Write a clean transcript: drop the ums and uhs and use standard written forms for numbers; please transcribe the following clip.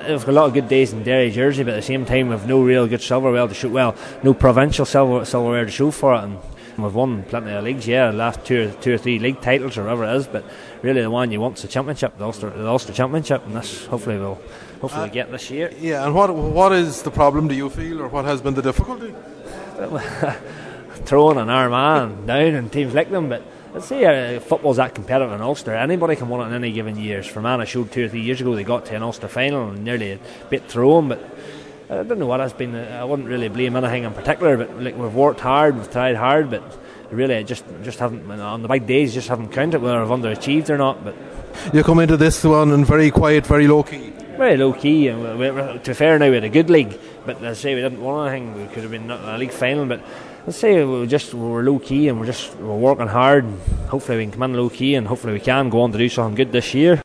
We've got a lot of good days in Derry, Jersey, but at the same time we've no real good silverware to shoot. Well, no provincial silverware to show for it, and we've won plenty of leagues, the last two or three league titles or whatever it is, but really the one you want is the championship, the Ulster Championship, and this hopefully we'll get this year. Yeah, and what is the problem, do you feel, or what has been the difficulty? Throwing an Armagh down and teams like them, but let's say football's that competitive in Ulster. Anybody can win it in any given year. Fermanagh showed 2 or 3 years ago they got to an Ulster final and nearly bit Tyrone, but I don't know what has been. I wouldn't really blame anything in particular, but like, we've worked hard, we've tried hard, but really just haven't, on the big days, just haven't counted whether we've underachieved or not. But you come into this one and very quiet, very low key. Very low key, and to be fair now we had a good league, but let's say we didn't win anything. We could have been in a league final, but let's say we're low key and we're working hard, and hopefully we can come in low key and hopefully we can go on to do something good this year.